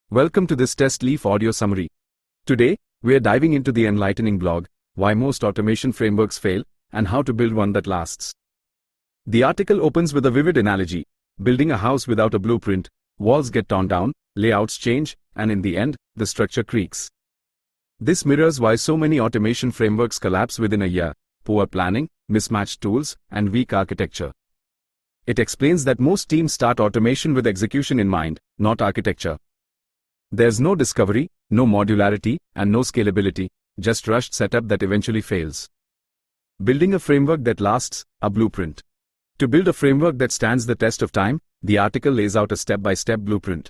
Welcome to this Test Leaf audio summary. Today, we are diving into the enlightening blog, Why Most Automation Frameworks Fail, and How to Build One That Lasts. The article opens with a vivid analogy: building a house without a blueprint, walls get torn down, layouts change, and in the end, the structure creaks. This mirrors why so many automation frameworks collapse within a year: poor planning, mismatched tools, and weak architecture. It explains that most teams start automation with execution in mind, not architecture. There's no discovery, no modularity, and no scalability, just rushed setup that eventually fails. Building a framework that lasts, a blueprint. To build a framework that stands the test of time, the article lays out a step-by-step blueprint.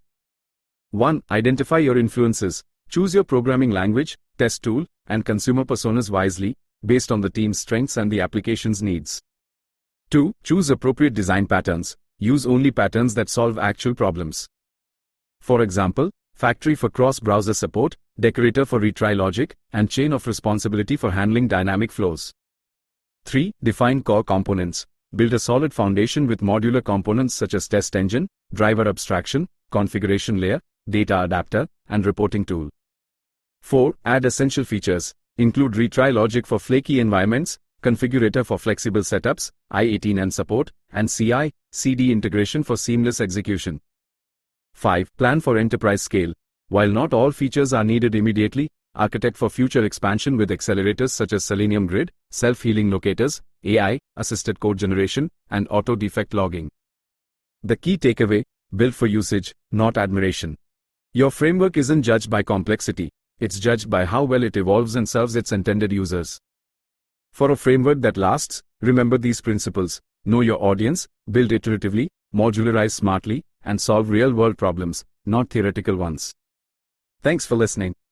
1. Identify your influences. Choose your programming language, test tool, and consumer personas wisely, based on the team's strengths and the application's needs. 2. Choose appropriate design patterns. Use only patterns that solve actual problems. For example, factory for cross-browser support, decorator for retry logic, and chain of responsibility for handling dynamic flows. 3. Define core components. Build a solid foundation with modular components such as test engine, driver abstraction, configuration layer, data adapter, and reporting tool. 4. Add essential features. Include retry logic for flaky environments, configurator for flexible setups, I18N support, and CI/CD integration for seamless execution. 5. Plan for enterprise scale. While not all features are needed immediately, architect for future expansion with accelerators such as Selenium Grid, self-healing locators, AI-assisted code generation, and auto-defect logging. The key takeaway: build for usage, not admiration. Your framework isn't judged by complexity, it's judged by how well it evolves and serves its intended users. For a framework that lasts, remember these principles: know your audience, build iteratively, modularize smartly, and solve real-world problems, not theoretical ones. Thanks for listening.